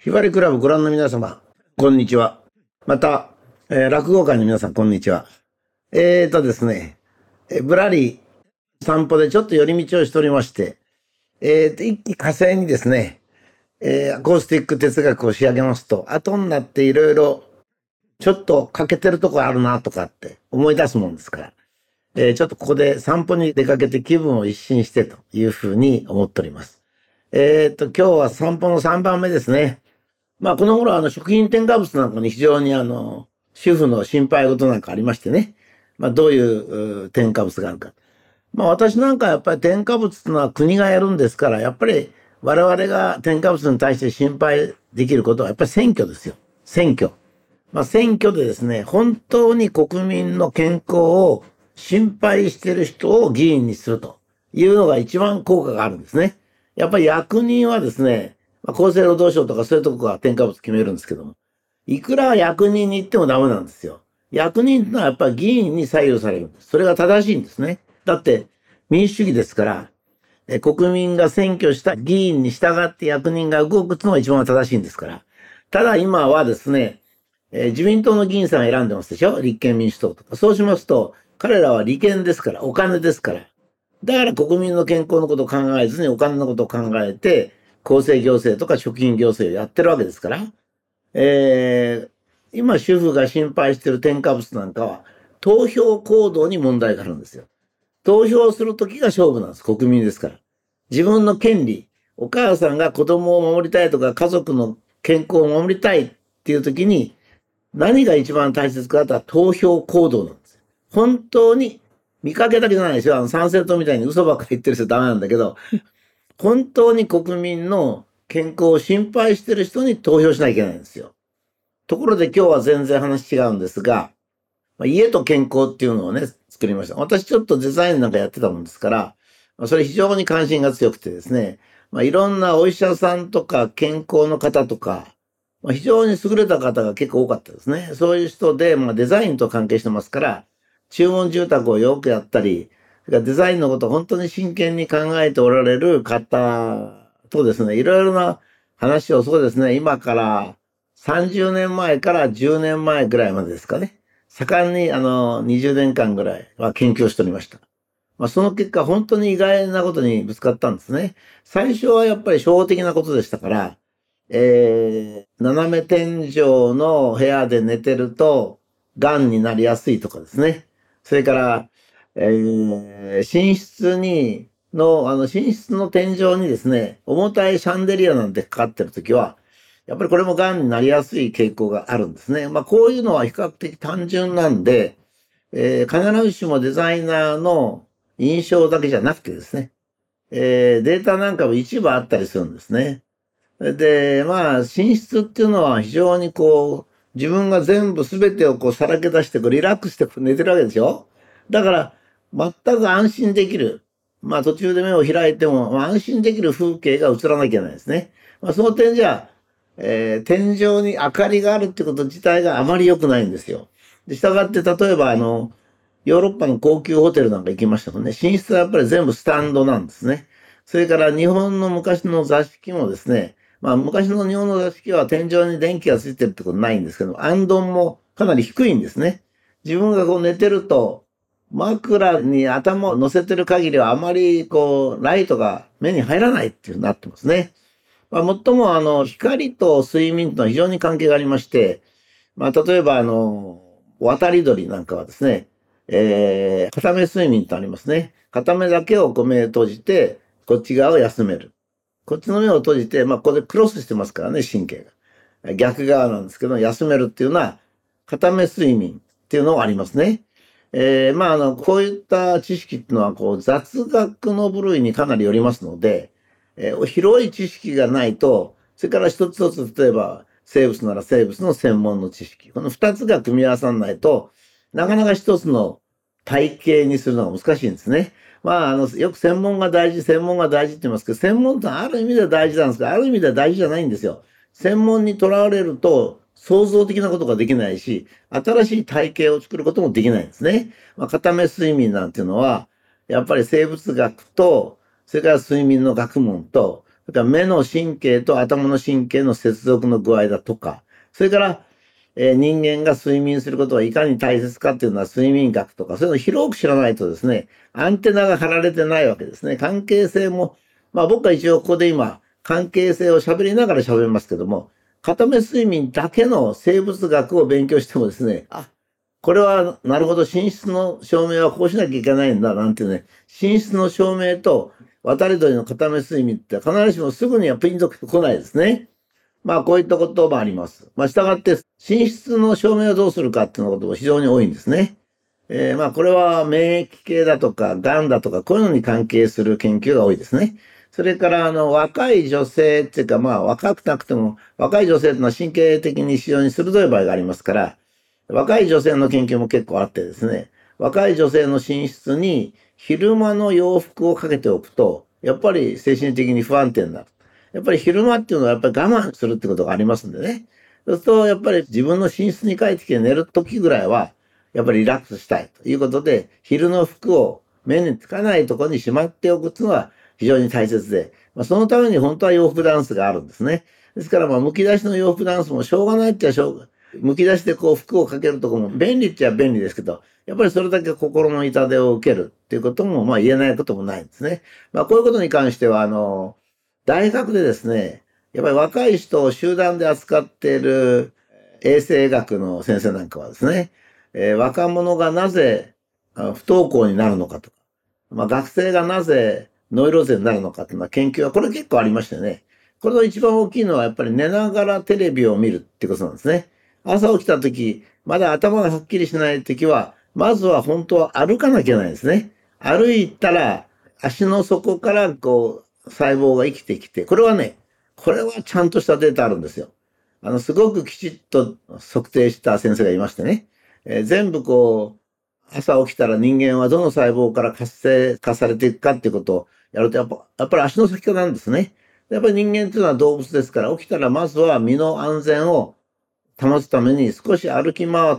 ひばりクラブご覧の皆様、こんにちは。また、落語界の皆さん、こんにちは。ですね、ぶらり散歩でちょっと寄り道をしておりまして、一気火星にですね、アコースティック哲学を仕上げますと、後になっていろいろちょっと欠けてるとこあるなとかって思い出すもんですから、ちょっとここで散歩に出かけて気分を一新してというふうに思っております。今日は散歩の3番目ですね。この頃食品添加物なんかに非常に主婦の心配事なんかありましてね。どういう添加物があるか。私なんかやっぱり添加物っていうのは国がやるんですから、やっぱり我々が添加物に対して心配できることはやっぱり選挙ですよ。選挙。選挙でですね、本当に国民の健康を心配している人を議員にするというのが一番効果があるんですね。やっぱり役人はですね、厚生労働省とかそういうとこが添加物決めるんですけども、いくら役人に言ってもダメなんですよ。役人ってのはやっぱり議員に左右されるんです。それが正しいんですね。だって民主主義ですから、国民が選挙した議員に従って役人が動くっていうのが一番正しいんですから。ただ今はですね、自民党の議員さんが選んでますでしょ、立憲民主党とか。そうしますと、彼らは利権ですから、お金ですから。だから国民の健康のことを考えずにお金のことを考えて、厚生行政とか食品行政をやってるわけですから。今主婦が心配している添加物なんかは、投票行動に問題があるんですよ。投票するときが勝負なんです。国民ですから。自分の権利、お母さんが子供を守りたいとか、家族の健康を守りたいっていうときに、何が一番大切かとは投票行動なんです。本当に見かけだけじゃないですよ。参政党みたいに嘘ばっかり言ってる人はダメなんだけど、本当に国民の健康を心配してる人に投票しなきゃいけないんですよ。ところで今日は全然話違うんですが、家と健康っていうのをね、作りました。私ちょっとデザインなんかやってたもんですから、それ非常に関心が強くてですね、いろんなお医者さんとか健康の方とか、非常に優れた方が結構多かったですね。そういう人で、デザインと関係してますから、注文住宅をよくやったり、デザインのことを本当に真剣に考えておられる方とですね、いろいろな話をそうですね、今から30年前から10年前ぐらいまでですかね。盛んに20年間ぐらいは研究をしておりました。その結果、本当に意外なことにぶつかったんですね。最初はやっぱり初歩的なことでしたから、斜め天井の部屋で寝てると、癌になりやすいとかですね。それから、寝室の天井にですね、重たいシャンデリアなんてかかってるときは、やっぱりこれも癌になりやすい傾向があるんですね。こういうのは比較的単純なんで、必ずしもデザイナーの印象だけじゃなくてですね、データなんかも一部あったりするんですね。で、寝室っていうのは非常に自分が全部全てをさらけ出してリラックスして寝てるわけでしょ。だから、全く安心できる。途中で目を開いても、安心できる風景が映らなきゃいけないですね。その点じゃ、天井に明かりがあるってこと自体があまり良くないんですよ。で、従って、例えばヨーロッパの高級ホテルなんか行きましたもんね。寝室はやっぱり全部スタンドなんですね。それから日本の昔の座敷もですね、昔の日本の座敷は天井に電気がついてるってことないんですけど、暗度もかなり低いんですね。自分が寝てると、枕に頭を乗せてる限りはあまりライトが目に入らないっていうふうになってますね。もっとも光と睡眠とは非常に関係がありまして、例えば渡り鳥なんかはですね、片目睡眠とありますね。片目だけを目を閉じて、こっち側を休める。こっちの目を閉じて、ここでクロスしてますからね、神経が。逆側なんですけど、休めるっていうのは、片目睡眠っていうのがありますね。こういった知識っていうのは、雑学の部類にかなりよりますので、広い知識がないと、それから一つ一つ、例えば、生物なら生物の専門の知識。この二つが組み合わさらないと、なかなか一つの体系にするのが難しいんですね。よく専門が大事、専門が大事って言いますけど、専門ってある意味では大事なんですけど、ある意味では大事じゃないんですよ。専門にとらわれると、創造的なことができないし、新しい体系を作ることもできないんですね。片目睡眠なんていうのは、やっぱり生物学と、それから睡眠の学問と、 それから目の神経と頭の神経の接続の具合だとか、それから、人間が睡眠することはいかに大切かっていうのは睡眠学とか、そういうのを広く知らないとですね、アンテナが張られてないわけですね。関係性も、まあ僕は一応ここで今、関係性を喋りながら喋りますけども、片目睡眠だけの生物学を勉強してもですね、これはなるほど、寝室の照明はこうしなきゃいけないんだ、なんていうね、寝室の照明と渡り鳥の片目睡眠って必ずしもすぐにはピンとこないですね。まあこういったこともあります。まあ従って寝室の照明をどうするかっていうことも非常に多いんですね。まあこれは免疫系だとか、癌だとか、こういうのに関係する研究が多いですね。それから若い女性っていうか、まあ若くなくても、若い女性というのは神経的に非常に鋭い場合がありますから、若い女性の研究も結構あってですね、若い女性の寝室に昼間の洋服をかけておくと、やっぱり精神的に不安定になる。やっぱり昼間っていうのはやっぱり我慢するってことがありますんでね。そうするとやっぱり自分の寝室に帰ってきて寝る時ぐらいは、やっぱりリラックスしたいということで、昼の服を目につかないところにしまっておくっていうのは非常に大切で、そのために本当は洋服ダンスがあるんですね。ですから剥き出しの洋服ダンスもしょうがないっちゃしょうが剥き出しでこう服をかけるところも便利っちゃ便利ですけど、やっぱりそれだけ心の痛手を受けるっていうことも言えないこともないんですね。こういうことに関しては大学でですね、やっぱり若い人を集団で扱っている衛生学の先生なんかはですね、若者がなぜ不登校になるのかとか、学生がなぜノイローゼになるのかっていうのは研究はこれ結構ありましてね。これの一番大きいのはやっぱり寝ながらテレビを見るってことなんですね。朝起きた時、まだ頭がはっきりしない時は、まずは本当は歩かなきゃいけないんですね。歩いたら足の底から細胞が生きてきて、これはちゃんとしたデータあるんですよ。すごくきちっと測定した先生がいましてね。全部朝起きたら人間はどの細胞から活性化されていくかっていうことをやると、やっぱり足の先からなんですね。やっぱり人間っていうのは動物ですから、起きたらまずは身の安全を保つために少し歩き回って、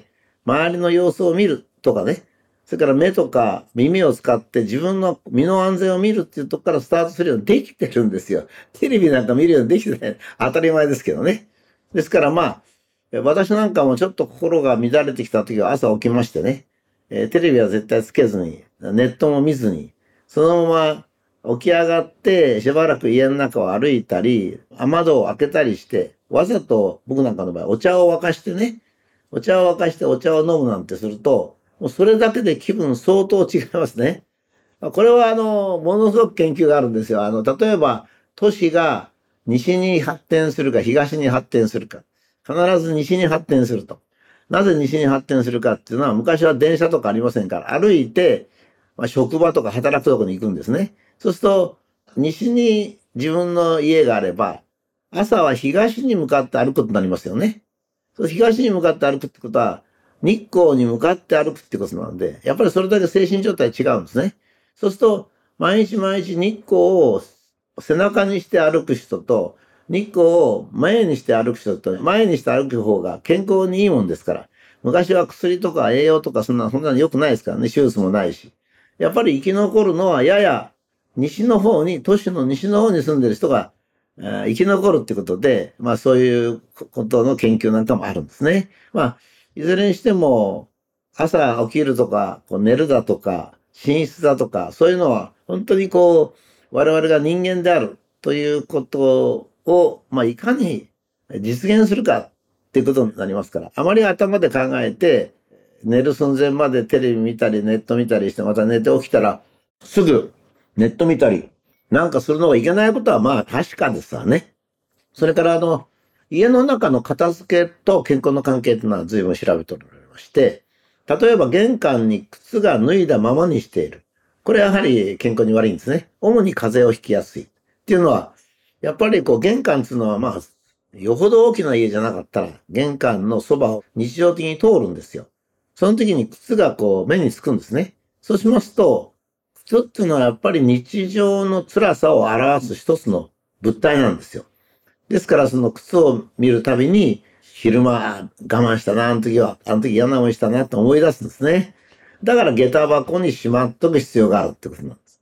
周りの様子を見るとかね。それから目とか耳を使って自分の身の安全を見るっていうとこからスタートするようにできてるんですよ。テレビなんか見るようにできてない。当たり前ですけどね。ですから私なんかもちょっと心が乱れてきた時は朝起きましてね。テレビは絶対つけずに、ネットも見ずに、そのまま起き上がってしばらく家の中を歩いたり、雨戸を開けたりして、わざと僕なんかの場合お茶を沸かしてね、お茶を沸かしてお茶を飲むなんてすると、もうそれだけで気分相当違いますね。これはものすごく研究があるんですよ。例えば都市が西に発展するか東に発展するか。必ず西に発展すると。なぜ西に発展するかっていうのは、昔は電車とかありませんから、歩いて、職場とか働くところに行くんですね。そうすると、西に自分の家があれば、朝は東に向かって歩くことになりますよね。東に向かって歩くってことは、日光に向かって歩くってことなんで、やっぱりそれだけ精神状態違うんですね。そうすると、毎日毎日日光を背中にして歩く人と、日光を前にして歩く人と、前にして歩く方が健康にいいもんですから。昔は薬とか栄養とかそんなの良くないですからね。手術もないし。やっぱり生き残るのはやや西の方に、都市の西の方に住んでる人が生き残るってことで、そういうことの研究なんかもあるんですね。いずれにしても、朝起きるとか、寝るだとか、寝室だとか、そういうのは本当に我々が人間であるということを、いかに実現するかっていうことになりますから、あまり頭で考えて、寝る寸前までテレビ見たり、ネット見たりして、また寝て起きたら、すぐネット見たり、なんかするのがいけないことは確かですわね。それから家の中の片付けと健康の関係というのは随分調べておられまして、例えば玄関に靴が脱いだままにしている。これはやはり健康に悪いんですね。主に風邪をひきやすい。っていうのは、やっぱり玄関っていうのはよほど大きな家じゃなかったら、玄関のそばを日常的に通るんですよ。その時に靴が目につくんですね。そうしますと、靴っていうのはやっぱり日常の辛さを表す一つの物体なんですよ。ですからその靴を見るたびに、昼間我慢したな、あの時嫌な思いしたなって思い出すんですね。だから下駄箱にしまっとく必要があるってことなんです。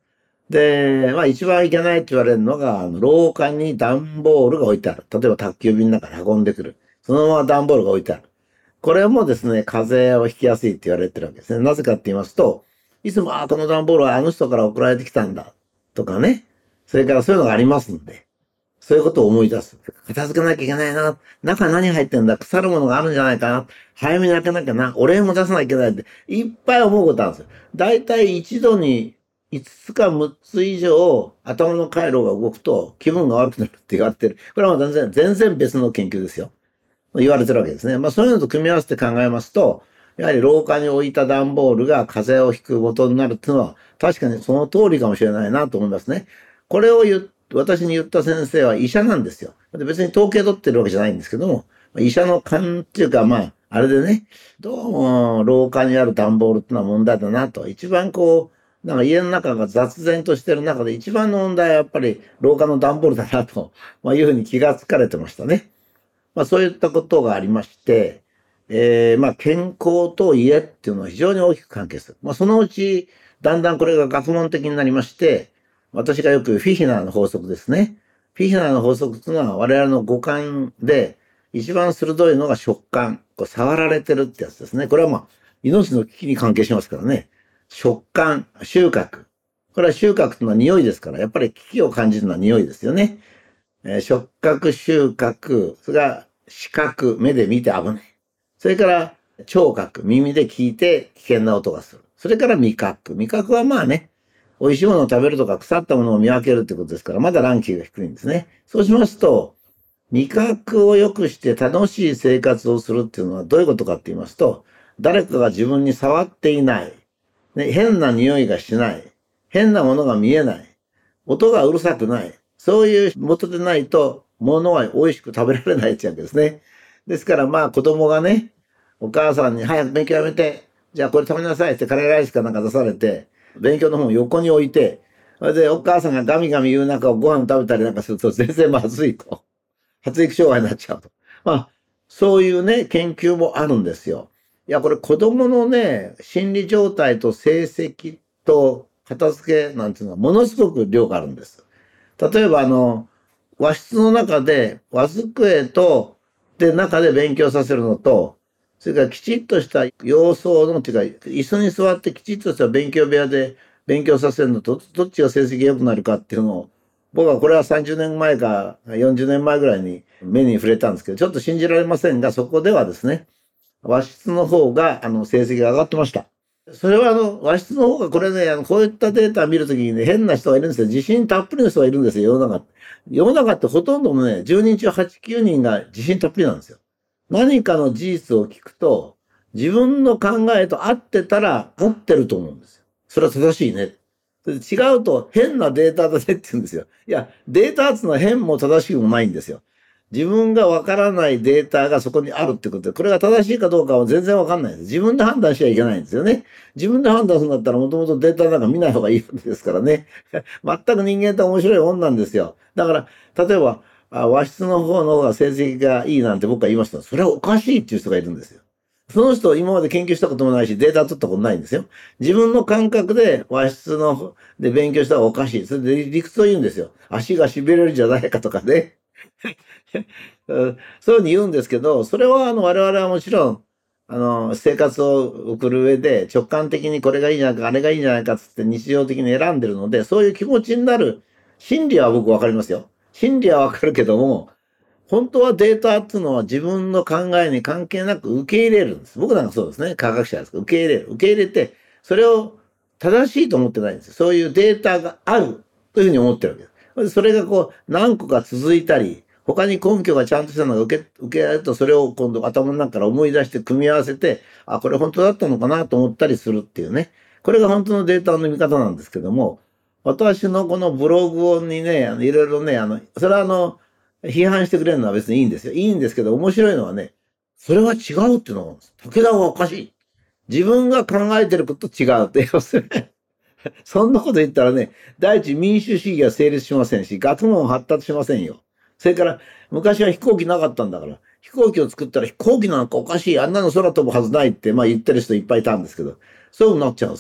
で、まあ一番いけないって言われるのが、廊下に段ボールが置いてある。例えば宅急便の中で運んでくる。そのまま段ボールが置いてある。これもですね、風邪をひきやすいって言われてるわけですね。なぜかって言いますと、いつも、この段ボールはあの人から送られてきたんだ。とかね。それからそういうのがありますんで。そういうことを思い出す。片付けなきゃいけないな。中何入ってんだ。腐るものがあるんじゃないかな。早めに開けなきゃな。お礼も出さなきゃいけないって。いっぱい思うことあるんですよ。だいたい一度に5つか6つ以上頭の回路が動くと気分が悪くなるって言われてる。これは全然別の研究ですよ。言われてるわけですね。まあそういうのと組み合わせて考えますと、やはり廊下に置いた段ボールが風邪をひく元になるっていうのは確かにその通りかもしれないなと思いますね。これを私に言った先生は医者なんですよ。別に統計取ってるわけじゃないんですけども、医者の勘っていうかあれでね、どうも廊下にある段ボールってのは問題だなと。一番なんか家の中が雑然としてる中で一番の問題はやっぱり廊下の段ボールだなと、いうふうに気がつかれてましたね。そういったことがありまして、健康と家っていうのは非常に大きく関係する。そのうち、だんだんこれが学問的になりまして、私がよく言うフィヒナーの法則ですね。フィヒナーの法則っていうのは我々の五感で一番鋭いのが触感。触られてるってやつですね。これは命の危機に関係しますからね。触感、収穫。これは収穫というのは匂いですから、やっぱり危機を感じるのは匂いですよね。触覚、収穫、それから視覚、目で見て危ない。それから聴覚、耳で聞いて危険な音がする。それから味覚。味覚は美味しいものを食べるとか腐ったものを見分けるってことですから、まだランキングが低いんですね。そうしますと、味覚を良くして楽しい生活をするっていうのはどういうことかって言いますと、誰かが自分に触っていない。ね、変な匂いがしない。変なものが見えない。音がうるさくない。そういう元でないと、物は美味しく食べられないってわけですね。ですから子供がね、お母さんに早く勉強やめて、じゃあこれ食べなさいってカレーライスかなんか出されて、勉強の本を横に置いて、それでお母さんがガミガミ言う中をご飯食べたりなんかすると全然まずいと。発育障害になっちゃうと。そういうね、研究もあるんですよ。いや、これ子供のね、心理状態と成績と片付けなんていうのはものすごく量があるんです。例えば和室の中で和机で中で勉強させるのと、それからきちっとした様相のっていうか、椅子に座ってきちっとした勉強部屋で勉強させるのと、どっちが成績が良くなるかっていうのを、僕はこれは30年前か40年前ぐらいに目に触れたんですけど、ちょっと信じられませんが、そこではですね、和室の方が成績が上がってました。それは和室の方がこれね、こういったデータを見るときにね、変な人がいるんですよ。自信たっぷりの人がいるんですよ、世の中。世の中ってほとんどもね、10人中8、9人が自信たっぷりなんですよ。何かの事実を聞くと、自分の考えと合ってたら合ってると思うんですよ。それは正しいね。違うと変なデータだねって言うんですよ。いや、データっていうのは変も正しくもないんですよ。自分がわからないデータがそこにあるってことで、これが正しいかどうかは全然わかんないです。自分で判断しちゃいけないんですよね。自分で判断するんだったらもともとデータなんか見ない方がいいわけですからね。全く人間って面白いもんなんですよ。だから、例えば、和室の方が成績がいいなんて僕は言いました。それはおかしいっていう人がいるんですよ。その人今まで研究したこともないし、データ取ったことないんですよ。自分の感覚で和室で勉強した方がおかしい。それで理屈を言うんですよ。足が痺れるんじゃないかとかね。そういうふうに言うんですけど、それは我々はもちろん、生活を送る上で直感的にこれがいいんじゃないか、あれがいいんじゃないかっつって日常的に選んでるので、そういう気持ちになる心理は僕わかりますよ。心理はわかるけども、本当はデータっていうのは自分の考えに関係なく受け入れるんです。僕なんかそうですね。科学者ですけど、受け入れる。受け入れて、それを正しいと思ってないんですよ。そういうデータがあるというふうに思ってるわけです。それが何個か続いたり、他に根拠がちゃんとしたのが受けられると、それを今度頭の中から思い出して組み合わせて、これ本当だったのかなと思ったりするっていうね。これが本当のデータの見方なんですけども、私のこのブログにね、いろいろね、それは批判してくれるのは別にいいんですよ。いいんですけど、面白いのはね、それは違うっていうのは、武田はおかしい。自分が考えてることと違うって。そんなこと言ったらね、第一民主主義は成立しませんし、学問は発達しませんよ。それから、昔は飛行機なかったんだから、飛行機を作ったら飛行機なんかおかしい。あんなの空飛ぶはずないって、言ってる人いっぱいいたんですけど、そういうふうになっちゃうんですよ。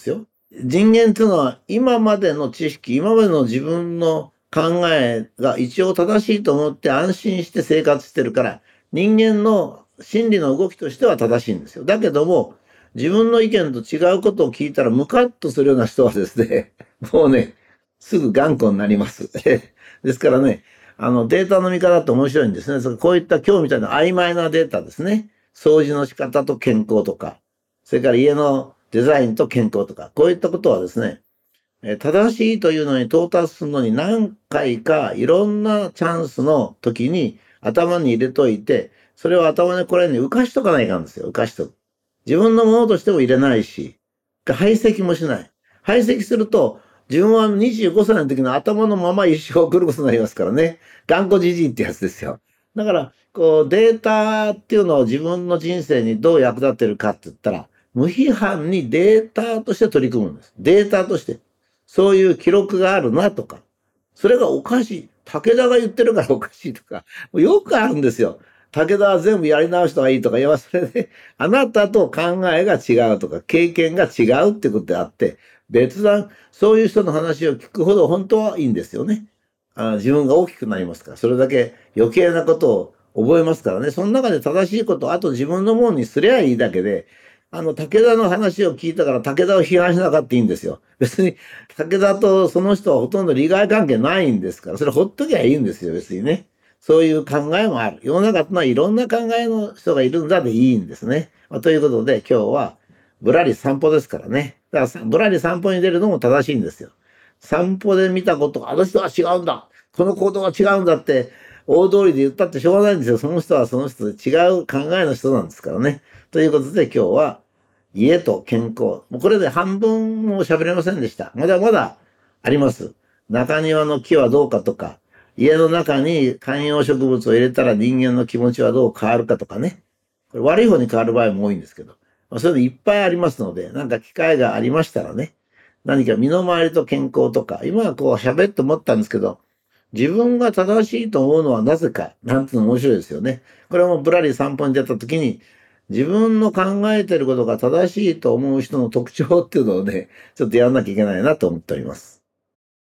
人間っていうのは今までの知識、今までの自分の考えが一応正しいと思って安心して生活してるから、人間の心理の動きとしては正しいんですよ。だけども、自分の意見と違うことを聞いたらムカッとするような人はですね、もうね、すぐ頑固になります。ですからね、データの見方って面白いんですね。こういった今日みたいな曖昧なデータですね。掃除の仕方と健康とか、それから家のデザインと健康とか、こういったことはですね、正しいというのに到達するのに何回かいろんなチャンスの時に頭に入れといて、それを頭にこれに浮かしとかないかんですよ。浮かしとく。自分のものとしても入れないし、排斥もしない。排斥すると、自分は25歳の時の頭のまま一生送ることになりますからね。頑固じじいってやつですよ。だから、こう、データっていうのを自分の人生にどう役立ってるかって言ったら、無批判にデータとして取り組むんです。データとして。そういう記録があるなとか。それがおかしい。武田が言ってるからおかしいとか。よくあるんですよ。武田は全部やり直した方がいいとか。いや、それで、あなたと考えが違うとか、経験が違うってことであって、別段、そういう人の話を聞くほど本当はいいんですよね。自分が大きくなりますから、それだけ余計なことを覚えますからね。その中で正しいことをあと自分のものにすりゃいいだけで、武田の話を聞いたから武田を批判しなかったいいんですよ。別に武田とその人はほとんど利害関係ないんですから、それほっときゃいいんですよ、別にね。そういう考えもある。世の中ってのはいろんな考えの人がいるんだでいいんですね。ということで今日はぶらり散歩ですからね。だからぶらり散歩に出るのも正しいんですよ。散歩で見たこと、あの人は違うんだ。この行動は違うんだって、大通りで言ったってしょうがないんですよ。その人はその人で違う考えの人なんですからね。ということで今日は、家と健康。もうこれで半分も喋れませんでした。まだまだあります。中庭の木はどうかとか、家の中に観葉植物を入れたら人間の気持ちはどう変わるかとかね。これ悪い方に変わる場合も多いんですけど。そういうのいっぱいありますので、なんか機会がありましたらね、何か身の回りと健康とか、今はこう喋って思ったんですけど、自分が正しいと思うのはなぜか、なんていうの面白いですよね。これもぶらり散歩に出た時に、自分の考えてることが正しいと思う人の特徴っていうのをね、ちょっとやらなきゃいけないなと思っております。